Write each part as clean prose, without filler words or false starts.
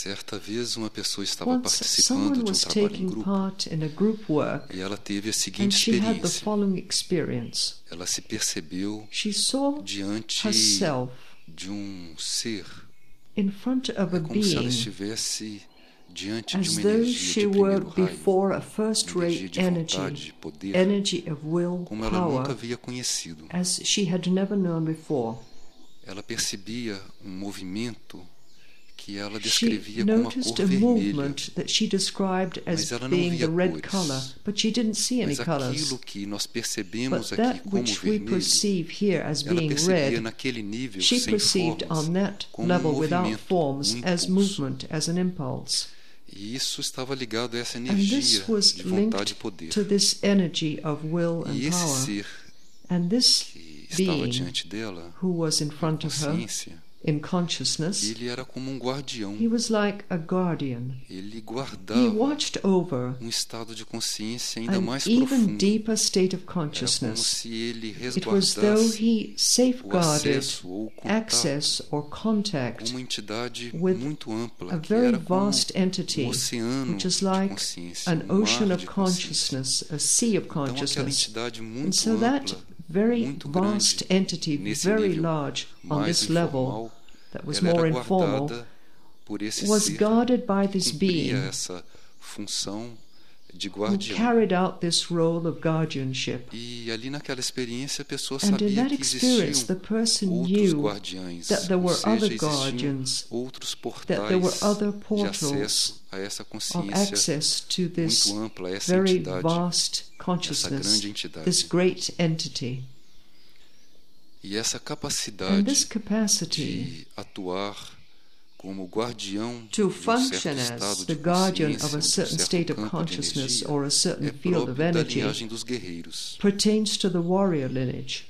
Certa vez uma pessoa estava Once participando someone de was trabalho em taking grupo part in a group work e ela teve a and seguinte she had the experiência. following experience. Ela se percebeu She saw diante herself de ser. in front of É a como se ela being estivesse diante de as uma though energia she de were primeiro raio, before a uma first-rate energia de vontade, energy, de poder, energy of will, como ela nunca power, havia conhecido. as she had never known before. Ela percebia um movimento que ela She descrevia como a noticed cor a vermelha, movement that she described as mas ela não being via the red cores. color, but she didn't see any Mas colors. aquilo que nós percebemos But aqui that como which we vermelho, perceive here as ela being percebia red, naquele nível she sem perceived formas on that como level without movimento, forms as impulso. movement, as an impulse. E isso estava ligado a essa And energia this was de vontade e linked poder. to this energy of will and E esse power. ser And this que estava being diante dela, who was in em front of her, consciência, in consciousness, ele era como um guardião. he was like a guardian. Ele He guardava watched over um estado de consciência ainda an mais even profundo. deeper state of Era como consciousness. se ele It was though resguardasse he o safeguarded acesso ou o contato access or com contact uma entidade with muito ampla, a que very era como vast entity, oceano which is de like consciência, an mar ocean de of consciência. consciousness, a sea of Então aquela consciousness. entidade And muito so that ampla, very muito vast grande, entity, nesse very nível large on mais this level, informal, that was ela era more informal, guardada por esse was ser guarded by que this cumpria being essa função de who guardião. carried out this role of guardianship. E ali naquela experiência a pessoa And in sabia that que experience, the existiam person outros knew guardiães, that there ou were seja, other existiam guardians, outros that there were portais other de portals acesso a essa of consciência access to this muito ampla, a essa very entidade, vast essa consciousness, grande entidade. this great entity. E essa And capacidade this capacity de atuar como guardião to de function certo as estado the de guardian consciência, of a de certain certo state of campo de consciousness energia, or a certain é field of próprio da energy linhagem dos guerreiros. pertains to the warrior lineage.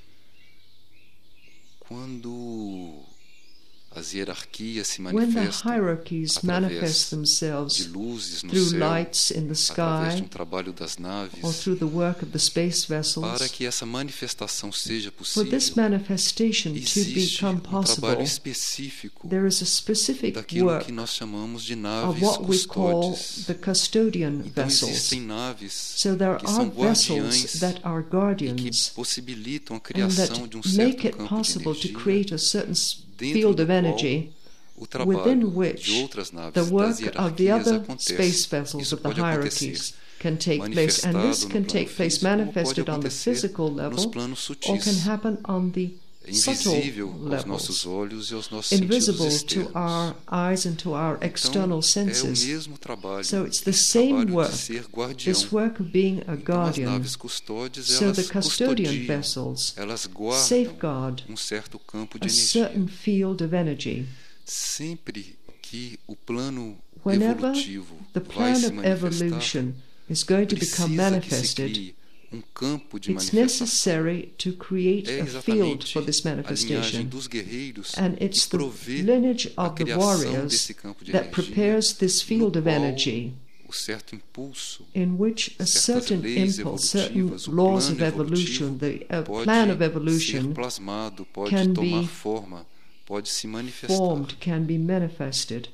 Quando as hierarquias se When the manifestam hierarchies através manifest de themselves luzes no through céu, lights in the através de sky trabalho das or naves, through the work of the space para vessels, que essa manifestação seja for this possível, manifestation to existe become trabalho possible, específico there is a specific daquilo work que nós chamamos de of naves what we call custódias. the custodian Então vessels. existem naves So there que are são vessels guardiães that are e que guardians possibilitam a and criação de um that make certo it campo de possible to energia create a certain dentro field do of qual energy o within trabalho which de outras naves the das work of the hierarquias other acontece. space vessels Isso of the pode acontecer hierarchies can take place, and manifestado this no can plano take place físico ou pode manifested on the acontecer physical nos level planos or can sutis. happen on the É subtle invisível aos nossos levels, olhos e aos nossos invisible sentidos to our externos. eyes and to our Então, external é o senses. mesmo trabalho, So it's the esse same trabalho work, de ser guardião. this work of being a Então, as guardian. naves custódias, So elas the custodian custodiam, vessels elas guardam safeguard um certo campo de a energia. certain field of energy. Sempre que o plano Whenever evolutivo the vai plan se of manifestar, evolution is going to become precisa que se manifested, crie campo de it's manifestação. necessary to create É a field exatamente for this a linhagem manifestation. dos guerreiros And que it's the provê lineage a of the criação warriors desse campo de that energia, prepares this field no of qual energy o certo impulso, in which a certas certain leis impulse, certain evolutivas, o laws of plano evolution, evolutivo the pode plan of ser evolution plasmado, pode can tomar be forma, pode se manifestar. formed, can be manifested.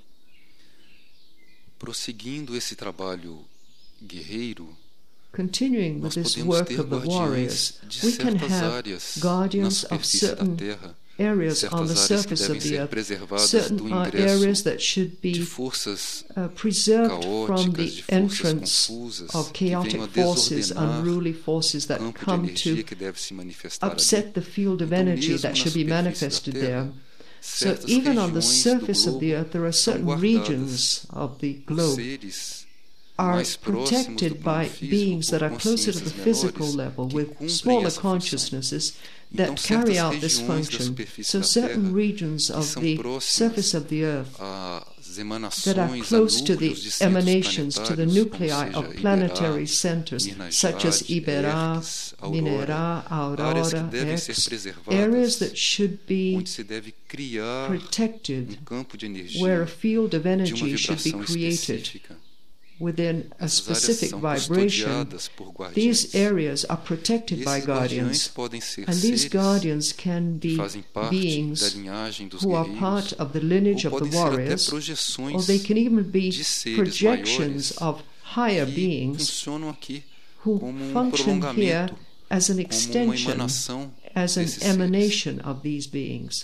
Prosseguindo esse trabalho guerreiro, Continuing with nós this podemos work ter of the warriors, guardiões de we can certas have áreas na guardians of superfície da certain Terra, areas on the certas áreas que surface devem of the ser earth, preservadas certain do areas ingresso that should de be forças preserved from caóticas, the de forças entrance confusas of que venham a chaotic forces, desordenar unruly forces o that campo de come energia to que deve se manifestar ali. upset the field of Então, energy mesmo that na should be superfície da manifested Terra, there. So certas even on the regiões do surface of the globo earth, there are são certain guardadas regions of the por globe seres are mais próximos do protected plano by físico, beings por that are closer to the consciências physical menores level que with cumprem smaller essa função. consciousnesses Então, that carry certas out this regiões da function. superfície So da certain Terra regions que of são the próximas surface of the earth às that are emanações, a close to the núcleos de centros emanations, to the planetários, nuclei como seja of planetary Iberá, centers, Minas such as Jade, Iberá, Erques, Minerá, áreas que Aurora, devem ser X, preservadas, areas that should be onde se deve criar protected, campo de energia where a field of de uma energy should be vibração created específica. within a Essas áreas specific são vibration, custodiadas por these guardiões. areas are E protected by esses guardiães guardians. podem ser And these seres guardians can que be fazem parte da beings linhagem dos who are guerreiros, part of the lineage ou of the podem ser até warriors, or projeções they can even be de seres projections maiores of higher que beings funcionam aqui who como function here prolongamento, as an como uma extension, emanação as an desses seres. emanation of these beings.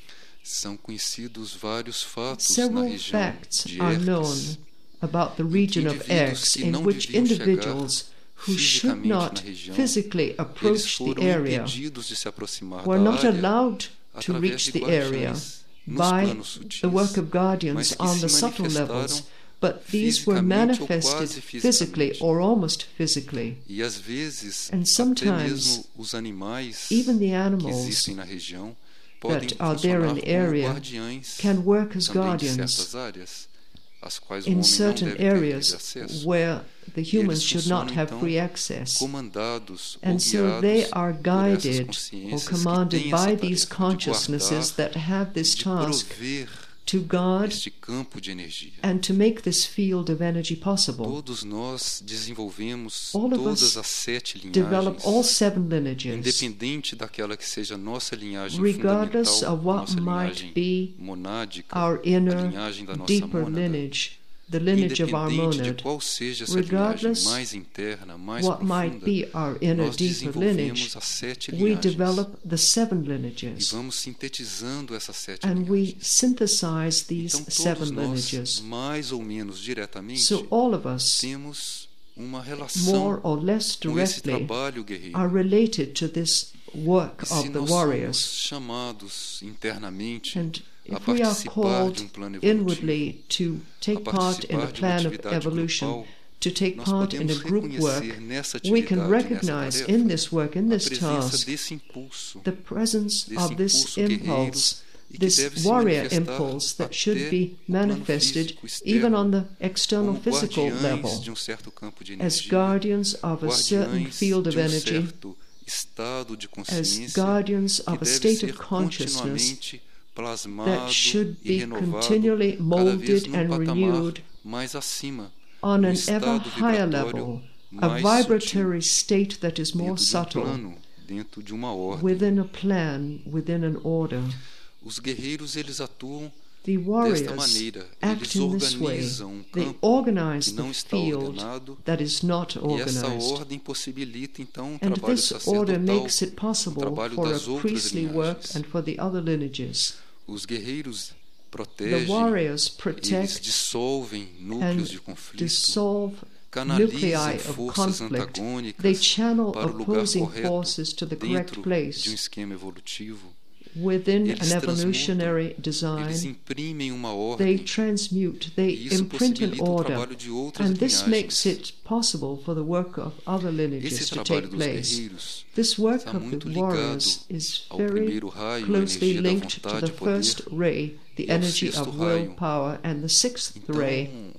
São conhecidos vários fatos na Several região facts de are Erques, known about the region of indivíduos Erx, que in não which deviam individuals who should fisicamente not na região, physically eles approach the foram area impedidos de se aproximar were da not área allowed to através reach de the area guardiães nos by planos sutis, the work of guardians mas que on se the subtle manifestaram levels, but these were fisicamente ou manifested quase physically fisicamente. or almost physically. E às vezes And até sometimes, mesmo os animais even the que animals existem na região podem that are there funcionar in the como area guardiães can work as também de guardians certas áreas, às quais o in homem não certain deve ter livre areas acesso. where the E humans eles should not funcionam have então free access. comandados ou And so they guiados are por essas guided or consciências que commanded têm by essa these tarefa de consciousnesses guardar, that have this de task prover to guard este campo de energia. and to make this field of energy possible. Todos nós desenvolvemos All of todas us as 7 Develop all linhagens, 7 lineages, independente daquela que seja a nossa linhagem regardless fundamental, of what nossa might linhagem be monádica, our a inner, linhagem da nossa deeper mônada, lineage, the lineage of our independente de monad, qual seja essa linhagem regardless mais interna, mais what might profunda, be our inner, nós deeper desenvolvemos lineage, as 7 we linhagens develop the 7 e lineages, vamos sintetizando essas 7 and we linhagens. synthesize these Então 7 todos nós, lineages. mais ou menos diretamente, So all of us, temos uma more relação or less com esse directly, trabalho guerreiro. are related to this work E se of the nós warriors. somos chamados internamente And a if we are participar de called plano evolutivo, inwardly to take a part in a participar de uma plan of atividade evolution, grupal, to take nós part in a podemos group work, reconhecer nessa we can atividade, recognize nessa tarefa, in this work, in a this presença task, desse impulso, the presence desse of this impulso guerreiro, impulse, e que this deve se warrior manifestar impulse that até should be o plano manifested físico even externo, on the external como physical guardiães level, de certo campo de as energia, guardians of a certain guardiães field of de energy, certo estado de as consciência guardians que of a deve state ser of consciousness continuamente plasmado that should e be renovado continually cada vez molded num and patamar renewed mais acima, on num an ever estado higher vibratório level, a mais vibratory state that is sutil, more dentro de um subtle, plano, dentro de uma ordem. within a plan, within an order. Os guerreiros eles atuam The desta warriors maneira, act eles in this way. organizam um They campo organize que the não está field ordenado, that is not e essa organized. ordem possibilita então um And trabalho this order sacerdotal, makes it possible trabalho for a das outras priestly work linhagens. and for the other lineages. Os guerreiros The protegem, warriors eles protect dissolvem núcleos de and conflito, dissolve canalizam nuclei of forças conflict. antagônicas They channel para o lugar opposing correto forces to the correct dentro place de um esquema evolutivo. within Eles an evolutionary transmutam, eles design. imprimem uma They ordem, transmute, e they isso imprint an possibilita o order. trabalho de outras And this makes linhagens. it possible for the work of other lineages Esse to trabalho take dos place. guerreiros This work está of muito the warriors ligado is ao very primeiro raio, a closely energia da linked to vontade the e poder, first ray, the e ao energy sexto of raio. willpower, and the sixth ray. Então,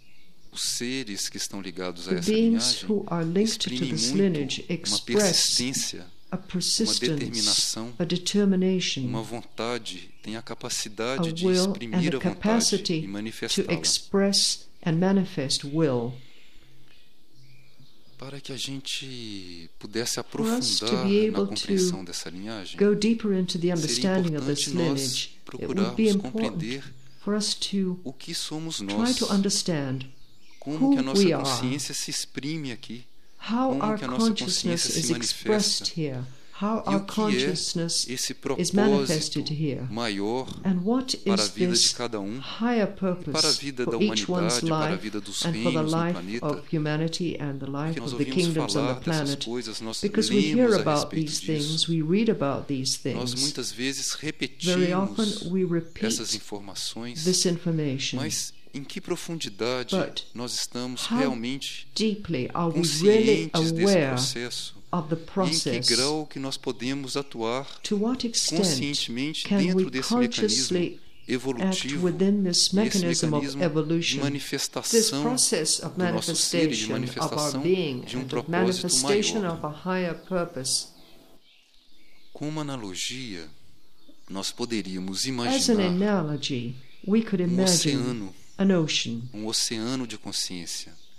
os seres que estão ligados a The essa beings linhagem who are linked to exprimem this muito lineage uma express persistência, a persistence, determinação, a determination, uma vontade, têm a a capacidade de will, and exprimir a a vontade capacity e to manifestá-la, express and manifest will. para que a gente pudesse us to aprofundar be na able compreensão to dessa linhagem. Go deeper into the Seria understanding of this importante nós lineage. It would be procurarmos important compreender for us to o que somos try nós, to understand como que a who nossa we are, consciência se exprime aqui, how como our que a nossa consciousness consciência is se expressed manifesta, here, how e our o que é consciousness esse is manifested propósito here, maior and what para a is vida de this cada higher para a purpose vida da for each one's humanidade, para a life vida dos and for the reinos no life planeta. of humanity and the life Porque nós of the ouvimos kingdoms on falar the dessas planet. coisas, nós Because we hear lemos a about respeito these disso. things, we read about these Nós things. muitas vezes Very often repetimos we repeat essas informações, this information. mas em que profundidade But nós estamos how realmente deeply are we really conscientes desse aware processo? of the E em que process? grau que nós podemos atuar To what extent conscientemente can we dentro desse mecanismo consciously act evolutivo, within this e esse mechanism of mecanismo de evolution, this manifestação process of do nosso ser e de manifestation of our manifestação being, de um and of propósito manifestation maior. of a higher purpose? Com uma analogia, nós poderíamos As an imaginar analogy, we could um imagine oceano, an ocean, um oceano de consciência,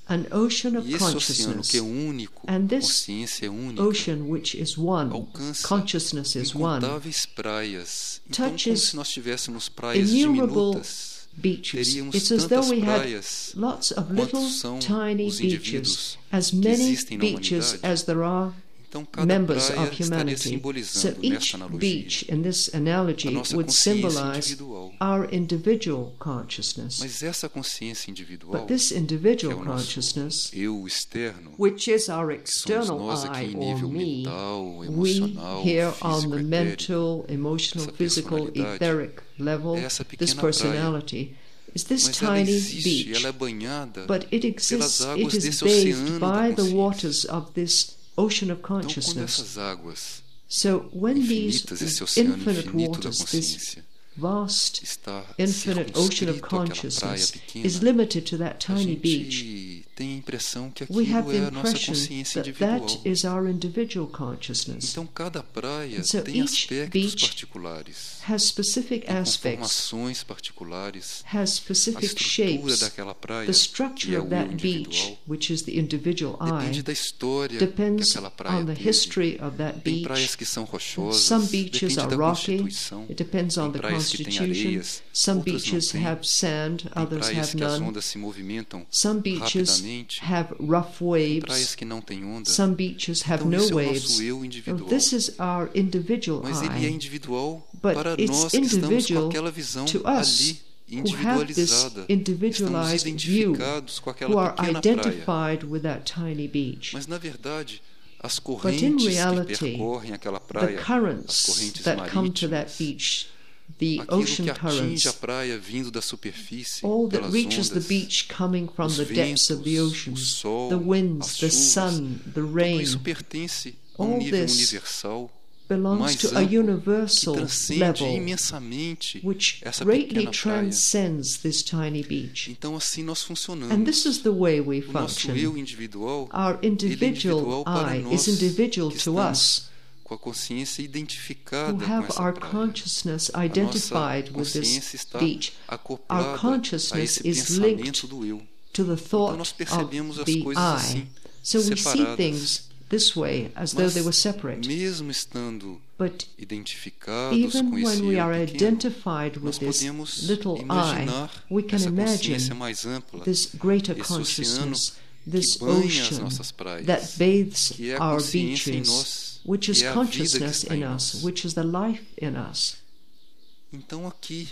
an ocean of E esse oceano consciousness, que é único, and this consciência é única, ocean which is one, alcança consciousness is one, incontáveis praias. Então, como touches se nós tivéssemos praias innumerable diminutas, beaches. teríamos It's as tantas though we had praias lots of quanto little são tiny os beaches, indivíduos as que many existem na beaches humanidade. as there are Então, cada members praia of estaria humanity. So simbolizando each nesta analogia beach in this analogy a nossa would consciência symbolize individual. our individual consciousness. Mas essa consciência individual, But this que é individual o nosso consciousness, eu externo, which is our que somos external nós aqui I em or nível me, mental, we emocional, here on físico, the etérico, mental, emotional, essa physical, personalidade, etheric level, é essa this pequena personality, is this mas ela tiny existe, beach. ela é banhada But it pelas exists, águas it is desse bathed oceano da by the consciência. waters of this ocean of Então, quando consciousness. essas águas So when these infinitas, esse oceano infinite infinito da waters, this consciência, vast está infinite ocean of circunscrito àquela praia consciousness pequena, is limited to that a tiny beach, gente tem a impressão que we have aquilo the é a nossa impression consciência that individual. that is our individual consciousness. Então, cada praia And so tem each aspectos beach particulares, has specific tem aspects, conformações particulares, has a specific estrutura shapes. daquela praia, The que structure é of o eu that beach, individual, which is the individual depende I, da história que depends aquela praia on the teve. history of that Tem beach. praias que são rochosas, Some beaches depende are da rocky, constituição. it depends on Tem the praias que têm constitution. areias, Some outras não beaches têm. have sand, Tem others praias have que as none. ondas se movimentam Some beaches rapidamente, have rough tem praias waves, que não têm onda. some beaches have Então, no isso é o waves. nosso eu Well, individual. this is our individual Mas ele é I, individual but para it's nós que estamos com individual aquela visão to us ali, who have this individualizada. Estamos individualized view, identificados com who aquela are pequena praia. identified with that tiny beach. Mas, na verdade, as But in correntes que reality, percorrem aquela the praia, as currents correntes that come to that marítimas, beach, the aquilo ocean que atinge currents, a praia vindo da superfície, all that pelas reaches the ondas, beach coming from os the depths of the ventos, ocean, o sol, the winds, as the chuvas, sun, the tudo rain, isso pertence a all nível this universal, belongs mais to a amplo, que universal transcende level, imensamente which essa greatly pequena praia. transcends this tiny beach. Então, assim nós funcionamos. And this is the way we O nosso function. eu individual, Our ele é individual individual para I nós is individual que to estamos us, com a consciência who identificada com have essa our praia. consciousness A nossa identified with consciência this está beach. acoplada Our a consciousness esse is pensamento linked do eu. to the Então thought nós of percebemos as the coisas I. assim, So we see separadas. things this way, as though Mas, they were separate. mesmo estando But identificados even com when esse we eu are pequeno, identified nós with this podemos little I, imaginar we can essa consciência imagine mais ampla, this greater esse oceano consciousness, que this banha as ocean nossas praias, that bathes que é a our consciência em beaches, nós, which is que é a vida que consciousness está in em us, nós. which is the life in us. Então, aqui,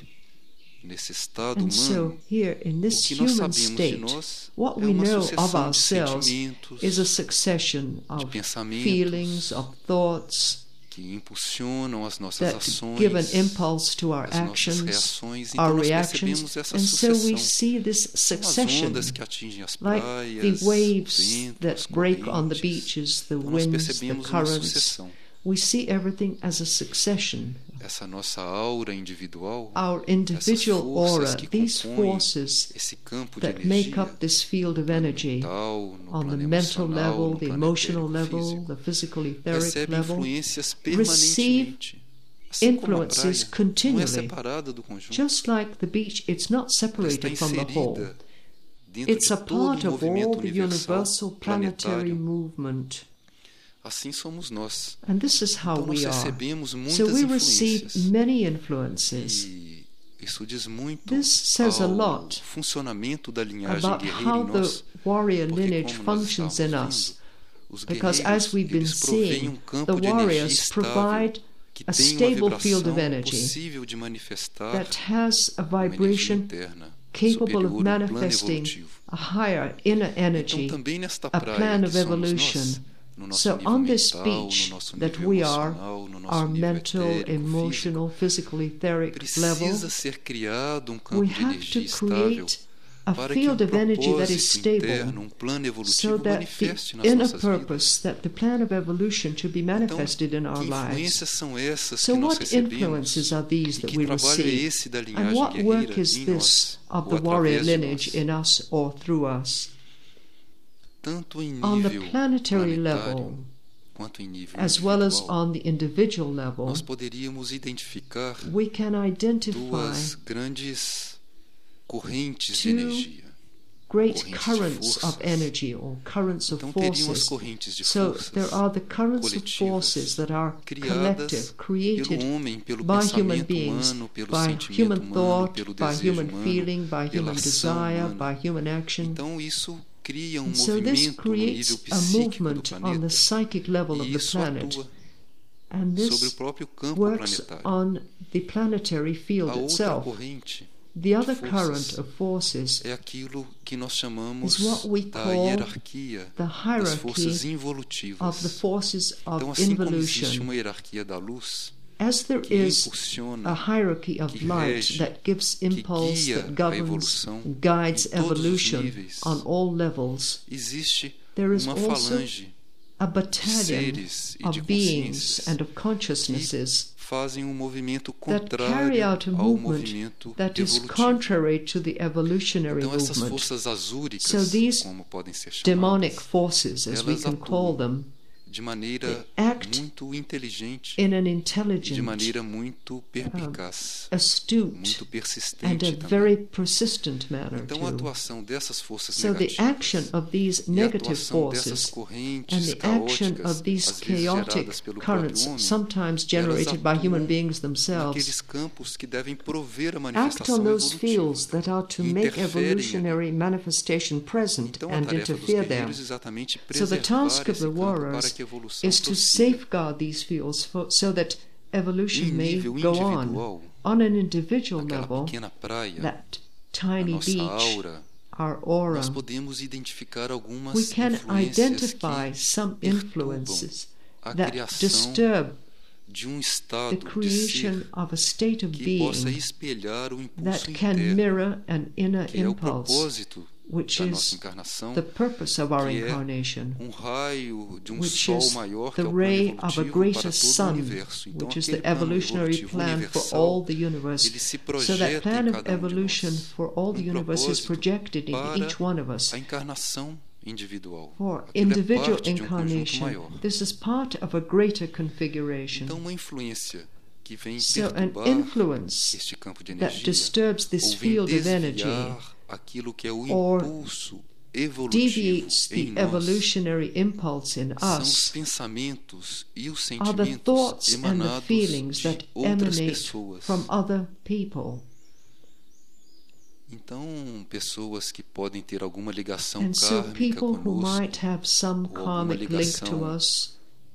nesse estado And so, humano, here in o this que nós human sabemos de state, nós what é we uma know of sucessão de ourselves sentimentos is a succession of pensamentos feelings, of thoughts que impulsionam as nossas that ações, give an impulse to our as nossas actions, reações. Então our nós reactions, percebemos essa and so we sucessão. see this São as succession, ondas que atingem as like praias, the waves ventos, that break on the correntes. beaches, the Então nós winds, the percebemos uma currents. sucessão. We see everything as a succession. Essa nossa aura individual, Our essas individual forças aura, que these compõem forces esse campo de that make energia, up this field of energy mental, no on the plano mental emocional, level, no the plano emotional etérico, level, físico, the physical etheric recebe level, influências receive permanentemente. Assim como a influences praia não é continually. separada do conjunto, Just like the beach, it's not ela está separated from the whole. inserida dentro It's de a todo part o of all movimento the universal, universal planetary planetário. movement. Assim somos nós. And this is how Então nós we are. recebemos So muitas we receive influências. many influences E isso diz muito This says a ao lot funcionamento da linhagem about guerreira how em the nós. warrior Porque lineage como nós functions estamos in vendo, us. os Because guerreiros, as we've been eles provêm seeing, campo the de energia warriors estável, provide que a tem uma stable field of vibração energy possível de manifestar that has a uma energia vibration interna capable superior, of um plano manifesting evolutivo. a higher inner Então energy, também nesta a praia plan que of somos evolution. nós, no nosso So nível on this mental, beach no nosso that nível we are, emocional, no nosso our nível mental, etérico, emotional, physical, etheric físico, level, precisa ser criado um campo we de have energia to estável create a para que field of energy that is propósito interno, stable, plano so evolutivo that manifeste the nas inner nossas vidas. purpose, that the plan of evolution should be Então, manifested in our que lives. influências são essas So que nós what recebemos? influences are these E that que we trabalho é receive? esse da And linhagem what work guerreira is em this nós, of ou the warrior através de lineage nós? in us or through us? Tanto em On the nível planetary planetário, level, quanto em nível as well as individual, on the individual level, nós poderíamos identificar we can identify duas grandes correntes de two energia. great correntes de currents of forças. energy or currents of Então teriam as forces. correntes de So forças there are the currents of coletivas, forces that are criadas collective, created pelo homem, pelo by human pensamento beings, humano, pelo by sentimento human humano, thought, pelo by desejo human humano, feeling, by pela human ação desire, humana. by human action. Então isso cria um And so this movimento no nível creates a psíquico do movement on the planeta psychic level of e the isso planet. atua And sobre o this próprio campo works planetário. on the planetary A field outra itself. corrente The other de current forças of forces é aquilo que nós chamamos is what we da call hierarquia the das forças hierarchy of the involutivas. forces Então, of assim como existe involution. uma hierarquia da luz As there que is impulsiona, a hierarchy of que light rege, that gives que impulse, guia that a governs, evolução guides em todos os evolution níveis, on all levels, existe there is uma also falange a de battalion seres e de of beings consciências and of consciousnesses que fazem um movimento that carry contrário out a ao movement movimento that is evolutivo. contrary to the evolutionary Então essas movement. forças azúricas, So these como podem ser demonic chamadas, forces, as we elas can call atuam them, de maneira act muito inteligente in an e de intelligent, maneira muito perspicaz, astute, muito and persistente a também. very persistent manner Então a too. atuação dessas forças So the negativas action of these e a negative atuação dessas forces and correntes the action caóticas, of these às vezes chaotic geradas pelo próprio currents, homem, sometimes generated by human atuam beings themselves, naqueles campos que devem prover a act manifestação on those fields evolutiva. that are to e make interferem evolutionary manifestation present Então a and tarefa dos interfere them. guerreiros é exatamente So the preservar task of esse the campo para warriors que a evolução is to prossiga. safeguard these fields so that evolution Em may nível go on. individual, On an individual naquela level, pequena praia, that a tiny nossa beach, aura, our aura, nós podemos identificar algumas we can influências identify que some perturbam influences a that criação disturb de um the estado de creation ser of a state of que possa being espelhar o impulso that can interno, mirror an inner que é o impulse, propósito which da nossa is encarnação, the purpose of our que é incarnation, um raio de um which sol is maior que the é o plano ray of a evolutivo para greater todo o sun, universo. Então which is aquele the plano evolutionary evolutivo plan for universal, all the universe. ele se So that projeta plan em of cada um de evolution nós, for all the universe is propósito projected in para each one of us. a encarnação individual. For Aquilo é individual parte de um conjunto incarnation, maior. this is part of a greater configuration. Então uma influência que vem So an perturbar influence este campo de that energia disturbs this ou vem field of energy desviar aquilo que é o or impulso evolutivo deviates em the nós evolutionary impulse in são os us pensamentos e os are the sentimentos thoughts and the emanados feelings de that outras emanate pessoas. from other people. Então, pessoas que podem ter alguma ligação And so kármica people who conosco, might have some ou alguma karmic link to ligação us,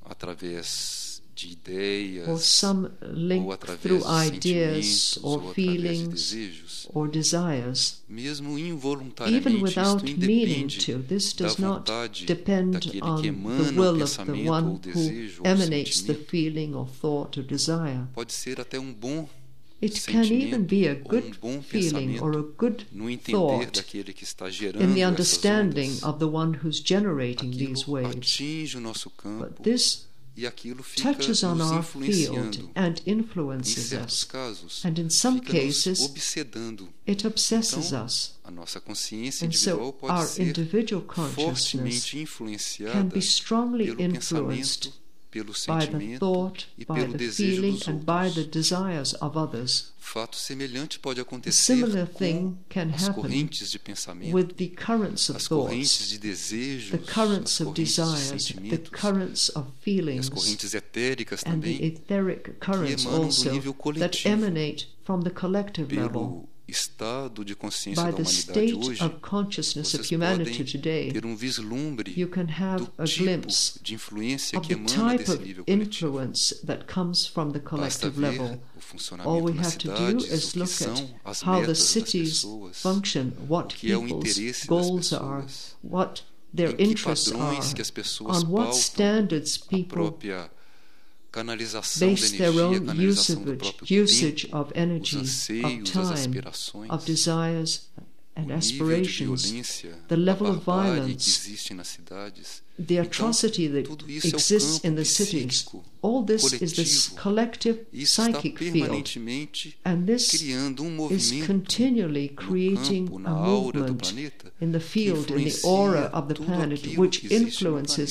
através de or ideias, some ou link através through de ideas sentimentos, or ou através de feelings desejos, or desires, mesmo even involuntariamente, without isto meaning independe to. This da does not vontade depend daquele on que the emana o will of the pensamento ou one o who desejo ou o emanates the sentimento. feeling or thought or desire. Pode ser até um bom It can even be a sentimento ou good bom feeling or a pensamento good no entender thought daquele que está gerando in the essas understanding ondas. of the one who's generating these Aquilo waves. atinge o nosso But campo this e aquilo fica touches on nos our field influenciando. and Em influences certos us, casos, and in some fica nos cases obsedando. it obsesses Então, us. a nossa consciência And individual so pode our ser individual consciousness fortemente can influenciada be strongly pelo influenced pensamento, pelo by the sentimento thought, e by pelo the desejo feeling, dos and by the outros. desires of others. Fato semelhante pode A acontecer similar com thing can as happen correntes de pensamento, with the currents of as thoughts, correntes de desejos, the currents as of correntes de desires, the sentimentos currents of e as feelings, correntes etéricas and the também, etheric currents emanam do also nível that coletivo, emanate from the collective level. pelo estado de consciência By da the humanidade state hoje. of consciousness of Vocês humanity podem today, ter um vislumbre you can have do a tipo glimpse de influência of que the emana type desse of nível coletivo. influence that comes from the Basta collective ver level. o All funcionamento we nas have to do cidades, is o que look são at as how the metas das cities pessoas, function, o what que é o people's interesse das goals are, pessoas, what their em que interests padrões are, que as pessoas on what pautam standards a people própria canalização da base their energia, own canalização do próprio usage tempo, of os energy, of anseios, as time, aspirações, of desires o and nível de aspirations, violência, the level a of barbárie que violence, existe nas cidades. the atrocity that tudo isso é o exists campo in the cities. psíquico All this is this coletivo. collective Isso está psychic field, permanentemente and this criando um is movimento continually no creating campo, na a aura do movement planeta, in the que field, in the influencia aura of the tudo planet, aquilo which que existe no influences planeta.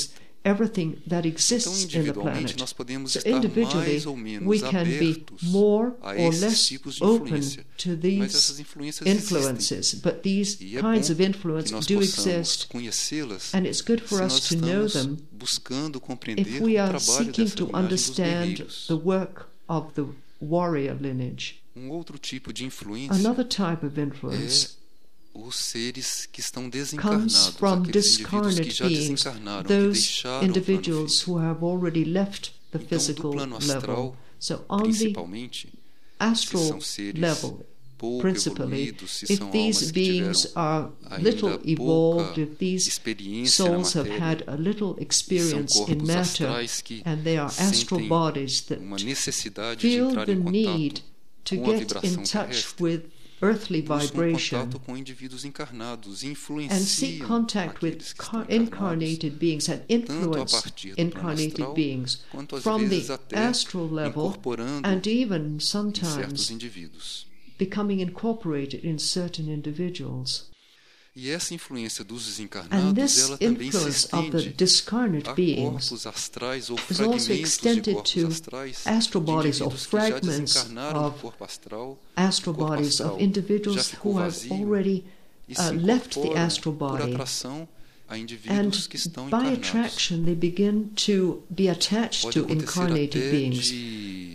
everything that Então, exists in the individualmente, planet. nós podemos So estar individually, mais ou we menos can be abertos more a or esses less tipos de open influência. to Mas these essas influências existem. influences, but these E é kinds bom of influence que nós do possamos exist, conhecê-las and it's good for se us nós to know estamos them buscando if compreender we o are trabalho seeking dessa to linhagem dos understand guerreiros. the work of the warrior lineage. Outro tipo de influência Another type of é influence os seres que estão comes desencarnados, from aqueles indivíduos que discarnate já beings, desencarnaram, que those deixaram o plano individuals físico. who have already left the Então, do physical plano level. astral, So on the principalmente, se astral são seres level, pouco principally, evoluídos, se if são these almas que beings tiveram are ainda little evolved, pouca if these experiência na souls have matéria, had a little e são experience in corpos matter, astrais que and they are astral sentem bodies that uma necessidade de feel entrar the em need contato to com a get vibração in touch terrestre, with earthly buscam vibration contato com indivíduos encarnados e and influenciam seek contact with aqueles que estão encarnados, incarnated beings and tanto a influence partir do plano incarnated astral, beings quanto às from vezes the até astral level incorporando and even em certos sometimes indivíduos. becoming incorporated in certain individuals. E essa influência dos And desencarnados, this ela também se influence of the estende discarnate a beings corpos astrais ou is also fragmentos de extended corpos to astrais astral de bodies or indivíduos que já fragments desencarnaram do of corpo astral, astral o corpo bodies astral of individuals já ficou who have vazio already e se left the incorporam astral por body, atração a and indivíduos que estão by encarnados. attraction they begin to be attached Pode to acontecer incarnated até beings. de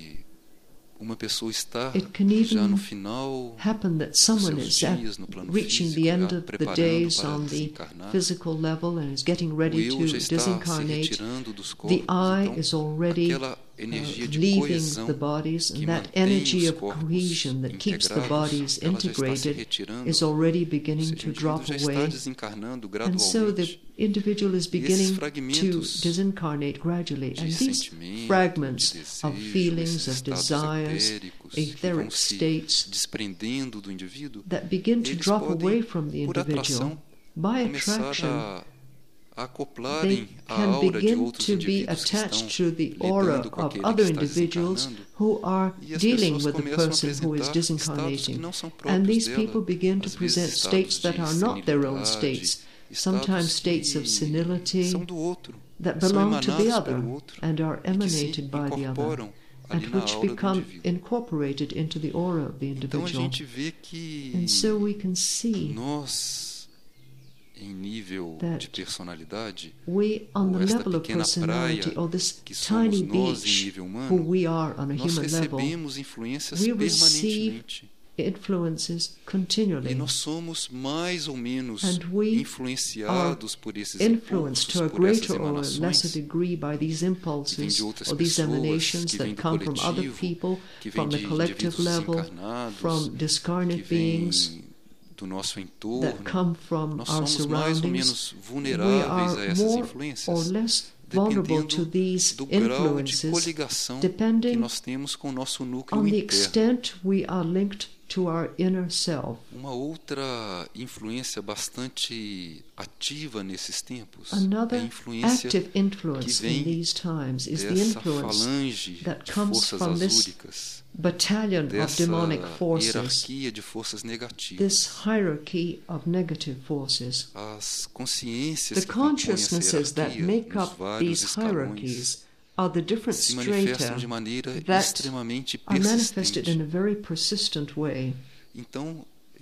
uma pessoa estar It can já even no final happen that dos someone seus is at dias no plano reaching físico, the end já of the preparando days para on the desencarnar. physical level and is getting O ready eu to já está se disincarnate. retirando dos The corpos, I então is already aquela energia de leaving coesão the bodies, que and that mantém energy os of corpos cohesion that keeps the integrados, bodies ela já está se integrated retirando, is already ou beginning seja, o to indivíduo drop já está away. desencarnando And so the gradualmente. individual is beginning to fragmentos disincarnate gradually. de And these sentimento, fragments de of desejo, feelings, esses of estados desires, etéricos que vão etheric se states desprendendo do indivíduo, that begin to eles drop podem, away from the por individual. atração, By começar attraction, a acoplarem they a can aura de begin outros to be indivíduos que estão attached to the aura lidando com of aquele other que está individuals desencarnando. who are E as dealing pessoas with the começam a person who is apresentar estados que disincarnating. não são And próprios these dela, people begin to às vezes present estados states that de are not their own senilidade, states, sometimes states of que senility são do outro, that são belong to the emanados other pelo outro and are e que se emanated by the other, incorporam ali and na which aura do become indivíduo. incorporated into the aura of the Então a individual. gente vê que And so we can see nós, em nível that de personalidade, we, on the ou esta level of pequena personality, praia or this que somos tiny nós em beach nível who humano, we are on a nós human level, recebemos influências we receive permanentemente. influences E continually. nós somos mais ou menos And we influenciados por esses Influenced to a impulsos, por essas greater or a lesser emanações degree by these que vêm impulses de outras or these pessoas, emanations que that vêm do come from other coletivo, people, que vêm from the de collective indivíduos level, desencarnados, from que discarnate beings vêm do nosso that entorno. come from Nós our somos mais ou surroundings. menos We vulneráveis a are essas more or influências, less vulnerable to dependendo these do grau de influences, coligação que depending nós temos com o nosso núcleo on the interno. extent we are linked to our inner self. Uma outra influência bastante ativa nesses tempos é a Another influência active influence que vem in these times is the dessa influence falange that de comes forças from this azúricas, battalion of dessa demonic forces, hierarquia de forças negativas. this hierarchy of negative forces. As consciências The que compõem essa consciousnesses that hierarquia make nos up vários these escalões hierarchies are the different se manifestam strata de maneira that extremamente are manifested persistente. in a very persistent way. Então,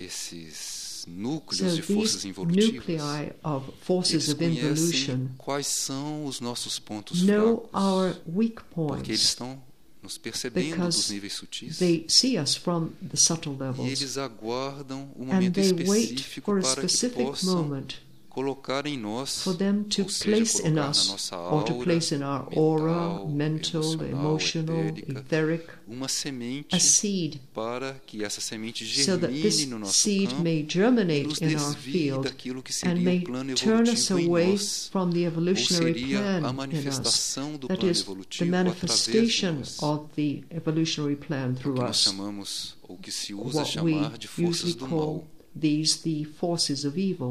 esses núcleos So de forças these involutivas, nuclei of forces eles of involution conhecem quais são os nossos pontos know fracos, our weak porque eles points estão nos percebendo because dos níveis sutis they see us from the subtle e levels, eles aguardam um and momento they wait específico for a para que specific possam moment colocar em nós, for them to ou seja, place in colocar na us, nossa or to aura place in our aura, mental, mental, emotional, etérica, etheric, uma semente a seed, para que essa semente so that this germine no nosso seed campo may e germinate nos in our desvie field daquilo que and seria may o plano turn us evolutivo em away nós, from the ou evolutionary seria plan a in us. manifestação do That plano is, the evolutivo através de manifestation nós, of the evolutionary plan o through que nós us. chamamos, ou que se usa What we chamar de forças usually do call mal. these the forces of evil.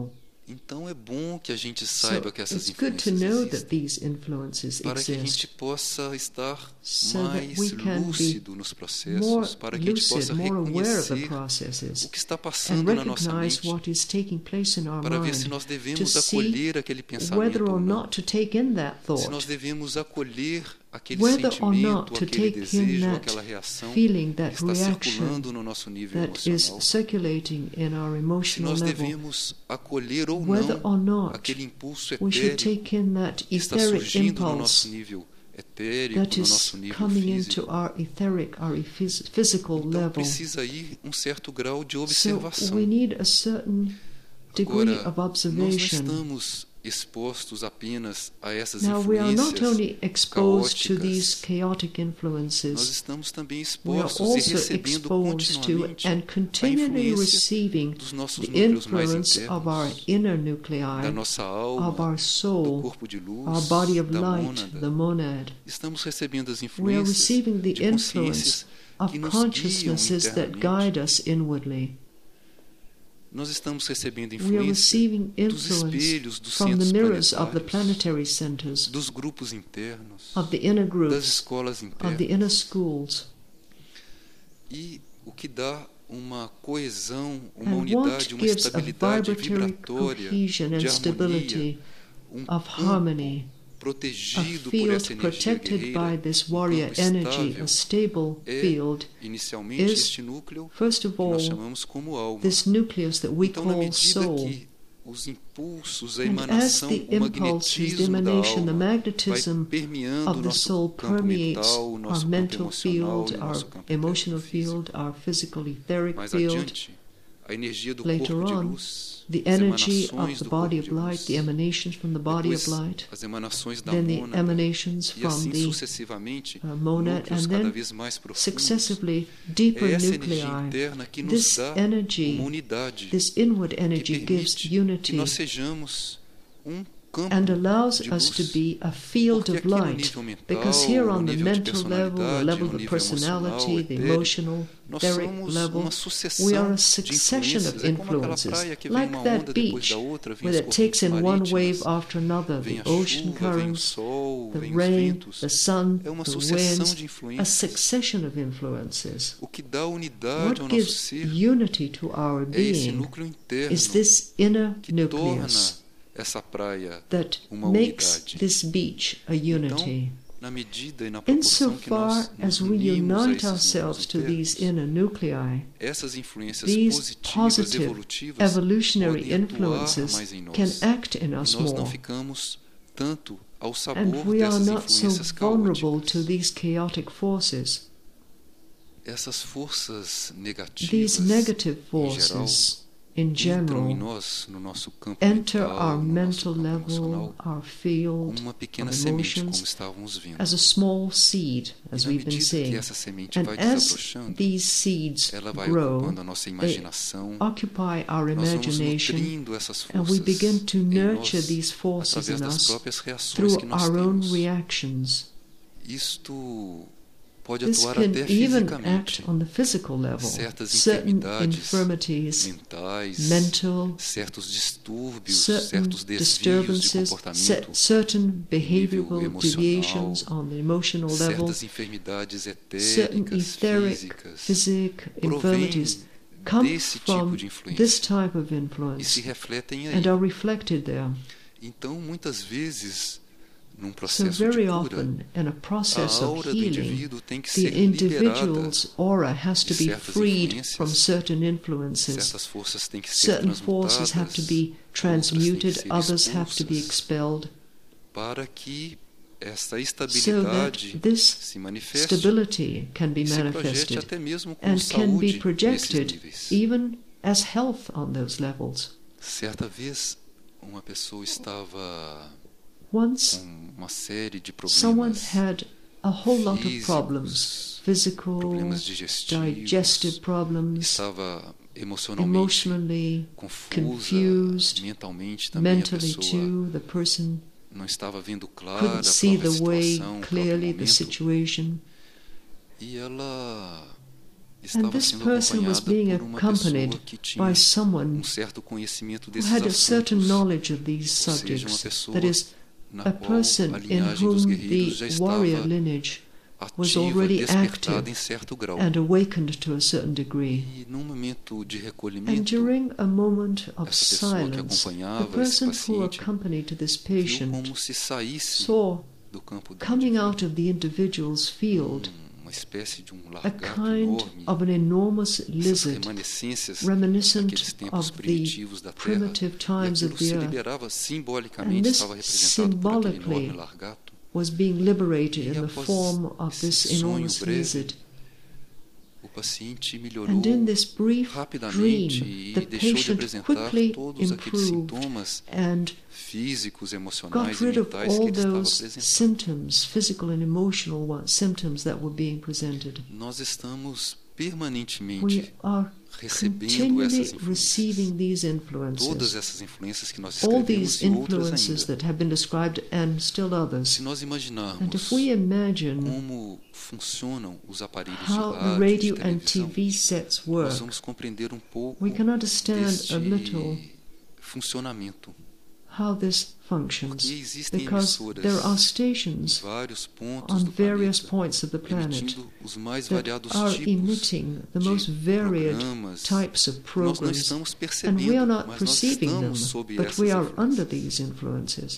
Então é bom que a gente So saiba que essas it's good to influências know that existem, these influences para que a gente exist, possa estar so that mais we can be lúcido nos more processos, para que a gente lucid, possa more aware of the reconhecer processes, o que está and passando na nossa recognize mente, what is taking place in our para ver se mind, nós to devemos see acolher aquele pensamento whether or ou não, not to take in that se nós thought, devemos acolher aquele whether or not sentimento, to aquele take in desejo, that aquela reação feeling, que that está reaction circulando no nosso nível that is emocional, circulating in our se emotional nós level, devemos acolher ou whether or não not aquele impulso we should etérico take in that que está etheric surgindo no nosso impulse nível etérico, that no is nosso nível coming into físico. our etheric, our physical Então level. precisa ir um certo grau de So observação. we need a certain degree Agora, of nós não observation. estamos expostos apenas a essas Now we are not influências only exposed to these caóticas, chaotic nós influences, estamos também we are expostos e also recebendo exposed to continuamente and a continually influência receiving dos nossos the núcleos mais influence of our internos, inner da nuclei, nossa of alma, our do soul, corpo de luz, our body of da light, the mônada. monad. Estamos recebendo as We are influências receiving the de influence consciências of que nos guiam consciousnesses that internamente. guide us inwardly. Nós estamos recebendo We are influência receiving dos influence espelhos, dos from the centros mirrors of the planetários, planetary centers, dos grupos internos, of the inner das groups, escolas of the inner internas. schools. E o que dá uma coesão, uma And what unidade, uma gives a estabilidade vibratory vibratória, cohesion and de harmonia, stability of campo harmony, a protegido por field essa energia protected by guerreira, this warrior campo energy, estável, a stable é field, inicialmente is, este núcleo first of que nós all, chamamos como alma. this nucleus that we Então, na call medida soul. que os impulsos, a And as emanação, the o impulses, the magnetismo da emanation, the alma vai magnetism permeando of o the nosso soul campo permeates mental, o our nosso campo mental emocional field, e o our nosso campo emotional físico. field, our physical etheric Mais field. adiante, a energia do Later corpo de on, luz, the as energy of emanações the do body corpo of de light, luz, the emanations from the body of depois light, as emanações da then the mônada, emanations e from assim the sucessivamente, monad, núcleos and cada then vez mais profundos. successively É deeper essa energia nuclei. interna que nos This dá energy, uma unidade, this inward que energy gives permite que unity nós sejamos campo and allows de us to luz. be a field Porque of aqui no light, nível mental, because here no on the nível de mental level, the personalidade, level no of the nível personality, emocional, the etérico, emotional, nós etheric somos level, uma we are sucessão a de succession of influências. É como aquela influences, praia que vem like uma that onda depois beach, da outra, vem where as it takes correntes in one wave marítimas, after another, vem the a ocean chuva, vem o currents, sol, the vem os rain, ventos. the sun, É uma the sucessão winds, de a influências. succession of influences. O que dá unidade What ao nosso gives ser unity to our é esse being núcleo interno is this inner que torna nucleus essa praia that uma makes unidade. this beach a unity. Então, na medida e na proporção que nós Insofar nos as we unimos a unite esses ourselves núcleos to these internos, inner nuclei, essas influências these positivas, positive evolutivas, evolutionary podem atuar influences mais em nós. can act in E us nós não more, ficamos tanto ao and sabor we are dessas not so influências vulnerable to caóticas. these chaotic forces. Essas forças negativas, These negative em geral, forces, in entram em general, nós, no nosso campo enter mental, our no nosso mental campo level, emocional, our como field uma pequena of semente, como emotions, estávamos vendo. as a small seed, E as na we've been medida que saying. essa semente And vai as desabrochando, these seeds ela vai grow, ocupando a nossa imaginação, occupy our nós vamos imagination, nutrindo essas and we forças begin to em nurture nós, these forces através in das us próprias reações through que nós our own temos. reactions. Isto pode This atuar can até even fisicamente. act on the physical level. Certas Certain enfermidades infirmities, mentais, mental, certos distúrbios, certain certos desvios de disturbances, comportamento, certain behavioral nível deviations emocional, on the emotional level, certas enfermidades certain etéricas, etheric, físicas, physic provêm infirmities come desse from tipo de influência this type of e influence se refletem aí. and are reflected there. Então, muitas vezes, num So processo very de cura, often, in a a process of aura do healing, indivíduo tem que the ser liberada, individual's aura has to de be certas freed influências, from certain influences. certas forças têm que ser Certain forces have to transmutadas, be outras têm que transmuted, ser others have to be expulsas, expelled, para que essa so that estabilidade this se manifeste stability can be e se projete manifested até mesmo com and can be saúde nesses projected níveis. even as health on those levels. Certa vez, uma pessoa estava Once, com uma série de someone problemas had a whole lot of problems, físicos, physical, problemas digestivos, digestive problems, estava emocionalmente emotionally, confusa, confused, mentalmente também a mentally pessoa too. The person não estava vendo clara a couldn't see própria the way situação, o próprio clearly, the momento, situation, e ela estava this sendo person was being acompanhada por uma accompanied pessoa que tinha by someone certo conhecimento who desses had a certain assuntos, knowledge of these ou seja, uma subjects, pessoa that is, na a qual person a in linhagem dos whom guerreiros já the warrior estava lineage was ativa, already despertada active em certo grau. and awakened to a certain degree. E num momento de And recolhimento, during a moment of essa pessoa que silence, the acompanhava esse person who paciente accompanied this viu patient como se saísse saw, do campo do coming indivíduo out of the individual's field, uma espécie de a lagarto kind enorme, of an enormous essas lizard, remanescências reminiscent daqueles tempos of the primitivos da Terra, primitive e times aquilo of the se earth, liberava And simbolicamente, this estava representado por aquele symbolically enorme lagarto. was being liberated E in the após form of esse this sonho enormous breve, lizard. O paciente melhorou And in this brief rapidamente dream, e the deixou de patient apresentar quickly todos aqueles improved sintomas and físicos, emocionais got e rid of mentais que all ele estava those apresentando. symptoms, physical and emotional symptoms that were being presented. Nós estamos permanentemente We are recebendo continually essas influências. receiving these Todas influences, essas influências que nós all escrevemos these e outras influences ainda. that have been described and still others. Se nós And imaginarmos if we imagine como funcionam os aparelhos de how the rádio, de radio and televisão, TV sets nós work, vamos compreender um pouco we can understand deste a little funcionamento. how this functions, Porque existem because there are emissoras em stations vários pontos on do various planeta, points of the planet emitindo os mais that variados are tipos emitting the de most varied programas. types of Nós não programs, estamos and we percebendo, are not mas nós perceiving them, estamos sob but essas we are under influências. these influences.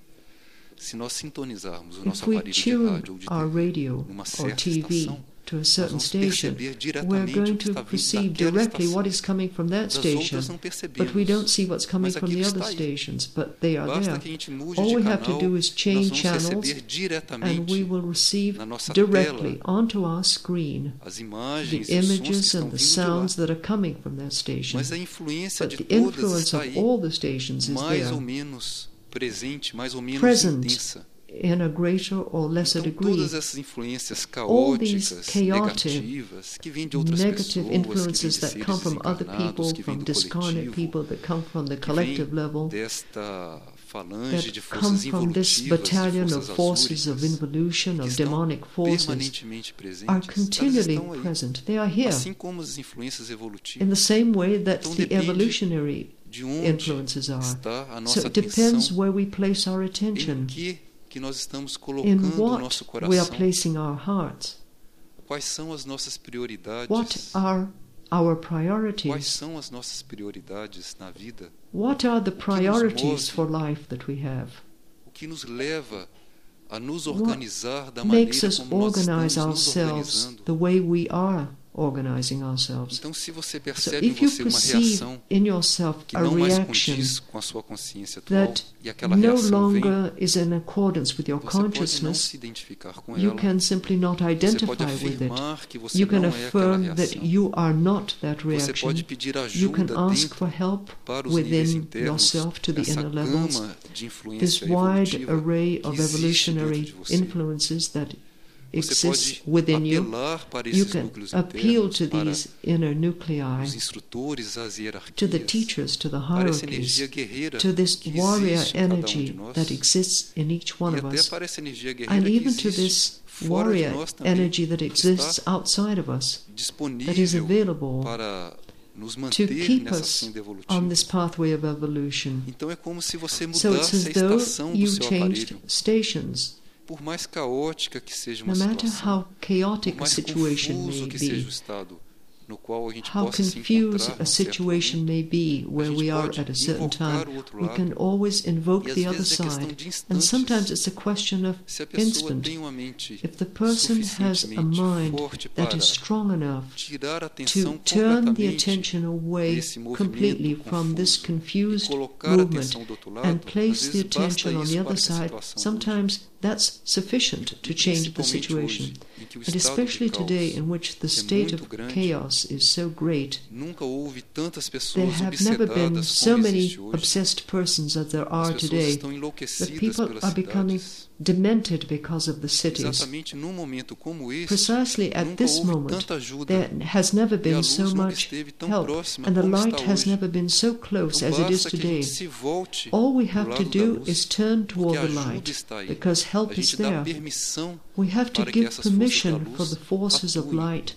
Se nós sintonizarmos o If nosso we aparelho de tune rádio ou de our TV radio numa or certa TV estação, to a nós certain vamos station, perceber we're diretamente going o que to está vindo perceive daquela directly estação. what is coming from that Das station, outras não percebemos, but we don't see what's coming mas from aquilo the está other aí. stations, but they are Basta there. que a gente mude All de we canal, have to do is nós change vamos channels, receber and we diretamente will receive na nossa directly tela onto our screen as the imagens e os sons que images estão and the vindo de lá. sounds that are coming from that station. Mas a influência But de the todas influence está of aí, all the stations is mais there, ou menos presente, mais ou menos present intensa. in a greater or lesser Então, degree. todas essas influências All these caóticas, chaotic, negativas, que vêm de outras negative pessoas, que vêm influences de that seres come from other desencarnados, people, que vêm from do discarnate coletivo, people, that come from the que vêm collective level, desta falange de that come forças from this involutivas, de battalion of forças forces of azúricas, involution, que of estão demonic forces, permanentemente presentes. are Elas continually estão aí, present. They are here. assim como as influências In evolutivas. the same way that Então, the depende evolutionary de onde influences are. está a So nossa it depends atenção, where we place our em attention, que nós estamos in colocando o what nosso we are coração, placing our hearts. quais são as nossas prioridades, What are our quais priorities? são as nossas prioridades na vida, What are the nos priorities move? for life that we have? o que nos leva a nos organizar da Makes maneira us como nós organize estamos nos ourselves organizando. the way we are organizing ourselves. Então, se você So percebe em if you você uma perceive reação in yourself que a não mais reaction condiz com a sua consciência atual, that e aquela no reação vem, longer is in accordance with your você pode não consciousness, se identificar com you ela, can simply not você pode identify with it. afirmar que você You can não é aquela affirm that reação, you are not that você reaction. pode pedir You can ajuda ask dentro for help para os níveis within internos, yourself to the essa inner levels. gama de This influência wide evolutiva array que of existe evolutionary dentro de você. influences that Você exists pode within you. apelar para You esses can núcleos appeal internos, to para these inner nuclei, os instrutores, as to the hierarquias, teachers, to the para essa hierarchies, energia guerreira to this que warrior existe em cada um energy de nós, that exists in each one e of até us, para essa energia and guerreira que even to existe this fora de warrior nós também, energy that que exists está outside of us, that is disponível available para nos to manter keep nessa us senda on evolutiva. this pathway of evolution. Então é como se você So it's mudasse as a though estação do you seu changed aparelho. stations. Por mais caótica que seja uma No matter situação, how por chaotic a mais situation confuso may que seja o be, estado no qual a gente how possa se confused encontrar a num certo situation momento, may be where gente we are pode at a certain invocar time, o outro we lado. can always invoke E às the other vezes é questão side. de And instantes. sometimes it's a question of Se a pessoa instant. tem uma mente If the person has a suficientemente mind forte that para is strong enough tirar a to atenção turn the completamente attention away desse completely movimento from this confuso e confused colocar a movement atenção do outro lado, and às place the vezes basta attention on isso the para other que a side, situação mude. sometimes that's sufficient to E change the principalmente situation. hoje, em que o And estado especially de today, caos in which the é state muito of grande, chaos is so great, nunca houve tantas there pessoas have never been obsedadas so como many existe hoje. obsessed persons as there As are pessoas today. estão The enlouquecidas people pelas are becoming cidades. demented because of the cities. Exatamente num momento como esse, Precisely at nunca this houve moment, tanta ajuda there has never e a been luz so nunca much esteve tão help, próxima and the como light está has hoje. never been so close Então as it is basta que a today. gente se volte All we pro have to lado da do luz, is turn toward porque the a ajuda light, está aí. because A help is gente dá there. permissão We have to para que give essas forças da permission for luz the forces of atuem light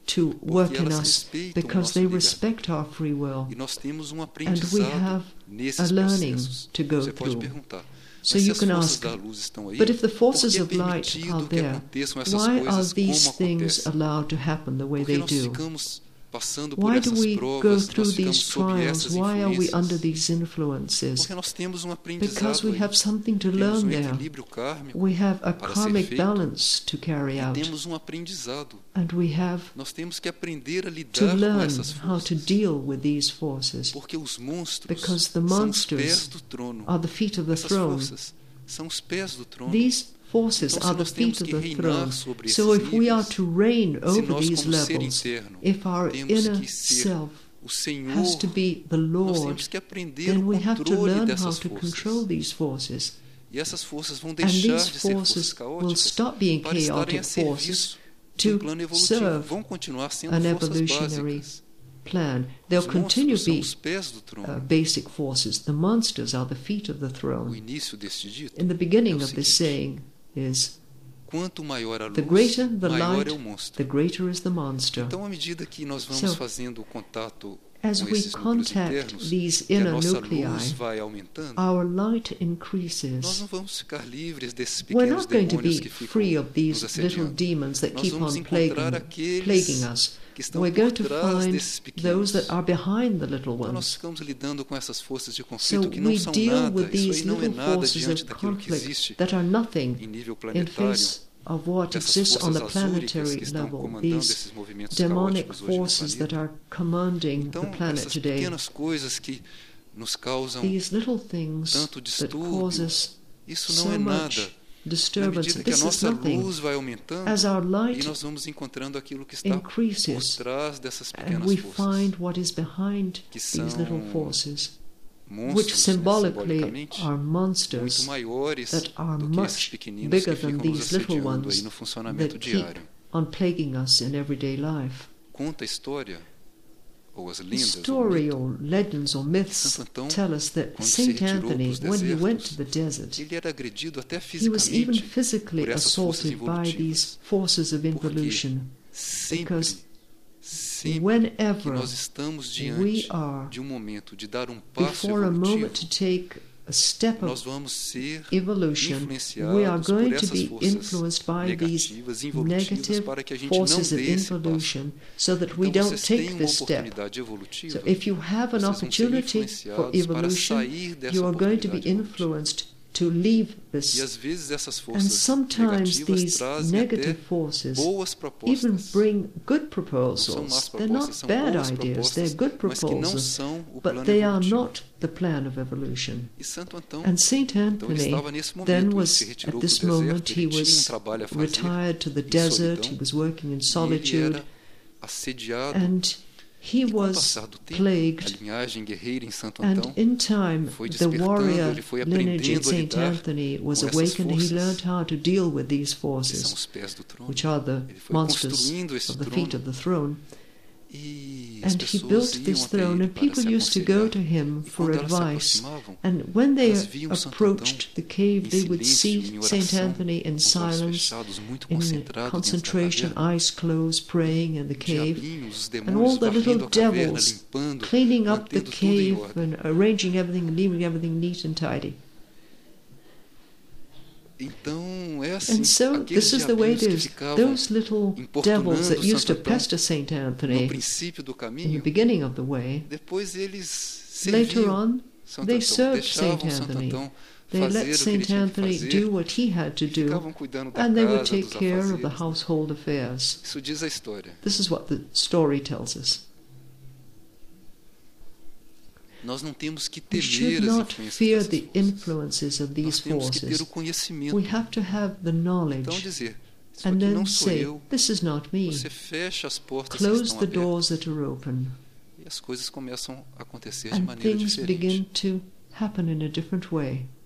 to work in elas us respeitam o because nosso they livre-arbítrio. respect our free will. E nós temos um And we aprendizado have nesses a learning processos. to go Você pode through. perguntar, So mas se you as can forças ask, da luz estão aí, but if the por forces que é of light permitido are que there, aconteçam essas why are coisas como these things acontecem? allowed to happen the way Porque they nós do? ficamos passando por Why do essas we go provas, through nós ficamos these sob trials? essas Why are we under influências? these influences? Porque nós temos um Because aprendizado we aí. have something to Temos learn um there. equilíbrio kármico We have a para ser karmic feito balance to carry e out. temos um aprendizado. And we have Nós temos que aprender a to lidar com learn essas how to forças. deal with these forces. Porque os monstros Because the são os monsters pés do trono. are the feet of the Essas throne. forças são os pés do trono. These forces Então, se are the nós temos feet of que the reinar throne. sobre So esses if we are níveis, to reign se over nós, these como ser levels, interno, if our temos inner que ser self o Senhor, has to be the nós Lord, temos que aprender then o we have to controle learn how dessas to forças. control these forces. E essas forças vão And deixar these de ser forças forces will caóticas stop being para estarem chaotic a forces serviço de um to plano evolutivo. serve Vão continuar sendo an forças evolutionary básicas. plan. Os They'll continue monstros to são be os pés do trono. basic forces. The monsters are the feet of the O throne. início deste dito In the é beginning o of this seguinte: saying is, quanto maior a the luz, greater the maior light, é o monstro. the greater is the monster. Então, à medida que nós vamos So, fazendo o contato as com we esses núcleos contact internos, these que a inner nossa nuclei, luz vai aumentando, our light nós increases. não vamos ficar livres desses We're pequenos not going to demônios be que free ficam of nos these little assediando. demons that Nós keep vamos on encontrar aqueles plaguing us. que estão We're por going to trás find desses those pequenos. that are behind the little Então nós ones. ficamos lidando com essas forças de So conflito que não we são deal nada. with Isso these aí não é little nada forces diante of daquilo que conflict existe that are nothing em nível in planetário. face of what Essas exists on the forças azúricas planetary que estão level, comandando these esses movimentos demonic caóticos hoje no forces that planeta. are commanding the Então, planet essas today, pequenas coisas que nos causam these little things tanto that distúrbio, cause us isso não so é nada. much Na disturbance, medida que a this is nossa nothing. luz vai aumentando, As our e light nós vamos encontrando aquilo que está por increases, trás dessas and pequenas we forças, find what is behind que these são little forces, which monstros, né, symbolically simbolicamente, are muito monsters maiores that are do que esses much pequeninos bigger que than ficam nos these little assediando aí ones no funcionamento that keep diário. on plaguing us in everyday life. Conta a história, ou as lendas, ou Story mito, or legends or myths Santo Antão, tell us that quando se Saint retirou Anthony, para os when he went desertos, to the desert, ele era agredido até he was even fisicamente physically por essas forças assaulted by these involutivas. forces of Porque involution, sempre que whenever nós estamos we diante are de um momento de dar um passo before a moment evolutivo, to take a step nós of vamos ser evolution, influenciados we are por going to essas be forças influenced by these negativas, involutivas, negative para que a gente não forces of dê esse passo. involution so that we Então, don't vocês têm take uma this step. oportunidade evolutiva, So if you have an vocês vão ser opportunity for influenciados para evolution, sair dessa you are going to be oportunidade evolutiva. influenced to leave E this. às vezes essas And forças sometimes negativas these trazem negative até forces boas even propostas. bring good Não são proposals. más They're propostas, not são bad boas ideas, they're propostas, good mas que não proposals, são o but plano they are evolutivo. not the plan of evolution. E Santo Antão, And Saint então ele Anthony estava nesse momento, then ele was, se retirou at para o this deserto, moment, he ele tinha um was trabalho a fazer retired to the em desert, solidão, he was working in e ele solitude, era assediado. and he E com o was passar do tempo, a plagued. linhagem guerreira em Santo And Antão in time, foi the despertando, warrior ele foi lineage in aprendendo a Saint lidar Anthony was com essas awakened. He forças, learned how to deal with these que são forces, os pés do trono. which are the Ele foi monsters construindo esse of the feet of trono, the throne. e as And he pessoas built iam this até throne, ele and para people se used to go to aconselhar. him E for quando elas se advice. aproximavam, And when they elas viam Santo approached the cave, em they would silêncio, see em Saint oração, Anthony in com os olhos silence, fechados, muito in concentrado concentration, dentro da caverna. eyes closed, praying in the cave. Diabinhos, os And all demônios the little varrendo a caverna, devils limpando, cleaning up the mantendo tudo em cave ordem. and arranging everything, leaving everything neat and tidy. Então é assim, And so aqueles this is the way it diabinhos que is. ficavam Those little devils that used to Santo Antão pester Saint no Anthony princípio do in the caminho, beginning of the way, depois eles later serviam on Santo they Antão, served Saint deixavam Santo Anthony. Antão They fazer let o que ele Saint tinha que Anthony fazer, do what he had to do, ficavam cuidando da and they would casa, take dos care of the afazeres. household affairs. Isso diz a história. This is what the story tells us. Nós não temos que We should temer as not influências fear dessas the forças. influences of Nós these temos que ter forces. o conhecimento. We have to have the Então knowledge dizer, isso and aqui then não sou say, eu. this is not me. Você fecha as portas que Close estão the abertas doors that are open, e as coisas começam a acontecer de and maneira things diferente. begin to happen in a different way.